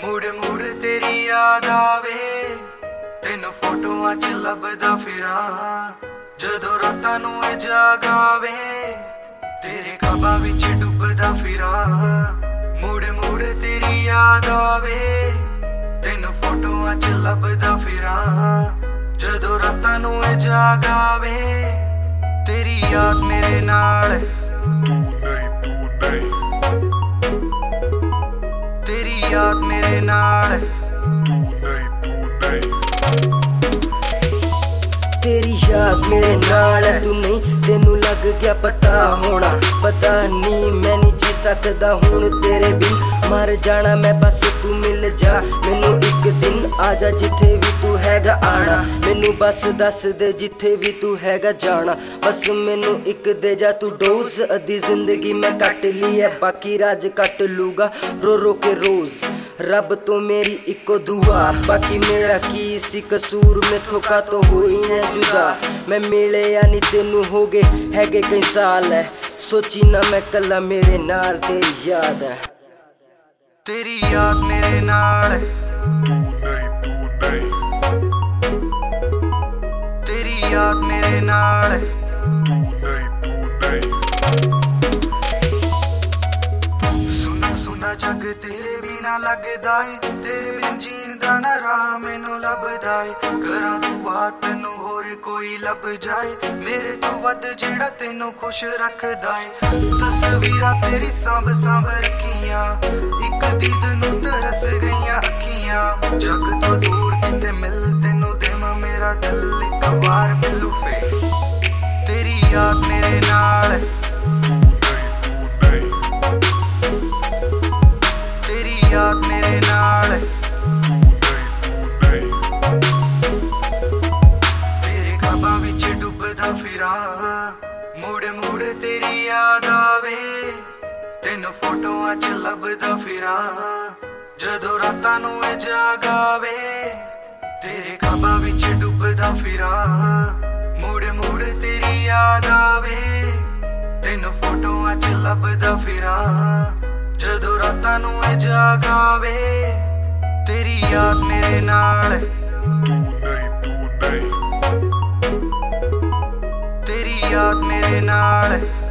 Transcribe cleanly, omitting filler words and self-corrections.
मुड़ मुड़ तेरी याद आवे, तेन फोटोआं च लभदा फिरां, जदों रातां नूं ए जाग आवे, तेरे ख्वाबां विच डुबदा फिरां। मुड़ मुड़ तेरी याद आवे, तेन फोटोआं च लभदा फिरां, जदों रातां नूं ए जाग आवे, तेरी याद मेरे नाल तेरी याद मेरे नाल तेरी याद मेरे नाल है, तू नहीं तेनू लग गया पता होना। पता नहीं मैं नहीं जी सकदा हुण तेरे बिन, मर जाना मैं बस तू मिल जा मैनू एक दिन। आजा जिथे भी तू हैगा आना, मैनू बस दस दे जिथे भी तू हैगा जाना। बस मैनू एक दे जा तू डोज, अद्धी जिंदगी मैं कट ली है, बाकी राज कट लूगा रो रो के रोज। रब तो मेरी इको दुआ, बाकी मेरा की सी कसूर, मेथों का तो हुई है जुदा। मैं मिले यानी तेनू हो गए हैगे कई साल है, सोची ना मैं कला मेरे नाल तेरी याद है। तेरी याद मेरे नाल तेरी याद मेरे नाल सुना सुना जग तेरे बिना लगदा है, तेरे बिन जीण दा ना राह मैनू लभदा है। करां दुआ तैनू होर कोई लब जाए, मेरे तो वध जेड़ा तैनू खुश रखदा है। तस्वीरां तेरी सांभ सांभ रखियां, इक दीद नू तरस गईयां अखियां। जग तो दूर किते मिल तैनू देवां मेरा दिल इक बार मिलू फे। तेरी याद मेरे नाल तेरी याद मेरे नाल तेरे ख्वाबां विच डुबदा फिरां। मुड़ मुड़ तेरी याद आवे, तेन फोटोआं च लभदा फिरां, जदों रातां नूं ए जाग आवे, तेरे ख्वाबां विच डुबदा फिरां। मुड़ मुड़ तेरी याद आवे, तेन फोटोआं च लभदा फिरां, जदों रातां नूं ए जाग आवे, तेरी याद मेरे नाल तेरी याद मेरे नाल।